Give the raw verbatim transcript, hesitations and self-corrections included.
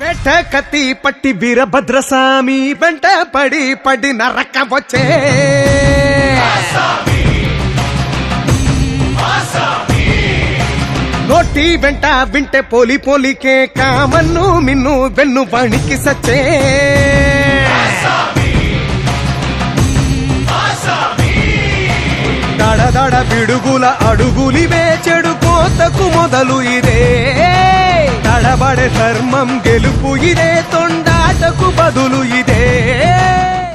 వెంట కత్తి పట్టి వీరభద్రస్వామి వెంట పడి పడి నరక వచ్చే నోటి వెంట వింటే పోలి పోలికే కామన్ను మిన్ను వెన్ను బాణికి సచ్చే దడ పిడుగుల అడుగులివే చెడు కోతకు మొదలు ఇదే తడబడే ధర్మం గెలుపు ఇదే తొండాటకు బదులు ఇదే